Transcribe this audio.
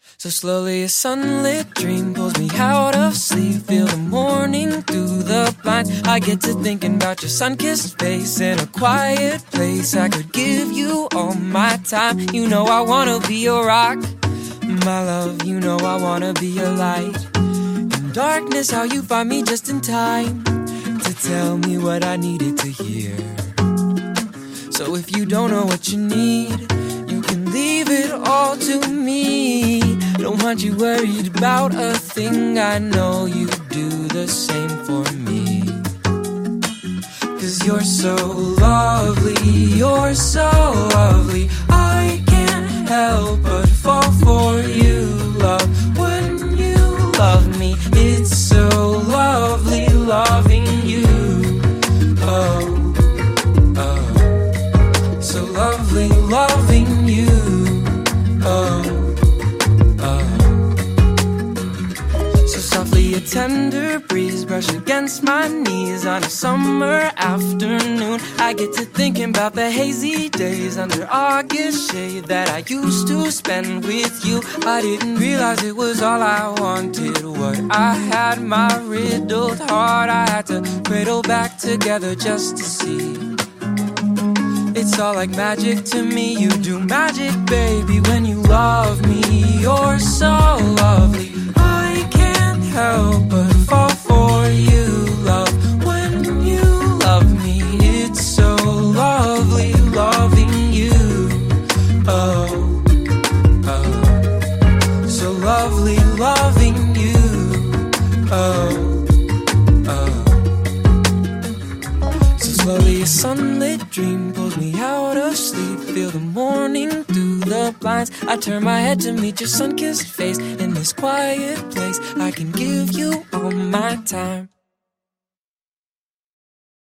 So slowly a sunlit dream pulls me out of sleep. Feel the morning through the blinds. I get to thinking about your sun-kissed face in a quiet place. I could give you all my time. You know I wanna be your rock, my love. You know I wanna be your light. In darkness, how you find me just in time to tell me what I needed to hear. So if you don't know what you need, you can leave it all to me. Don't want you worried about a thing. I know you do the same for me. 'Cause you're so lovely, you're so lovely. I can't help but fall for you, love. When you love me, it's so lovely loving you. Oh, oh, so lovely loving you. Oh, a tender breeze brush against my knees on a summer afternoon. I get to thinking about the hazy days under August shade that I used to spend with you. I didn't realize it was all I wanted. What I had, my riddled heart, I had to cradle back together just to see. It's all like magic to me. You do magic, baby, when you love me. You're so lovely, I can't help but fall for you, love. When you love me, it's so lovely loving you. Oh, oh, so lovely loving you. Oh, oh. So slowly a sunlit dream pulls me out of sleep. Feel the morning through the blinds. I turn my head to meet your sun-kissed face in this quiet place. I can give you all my time.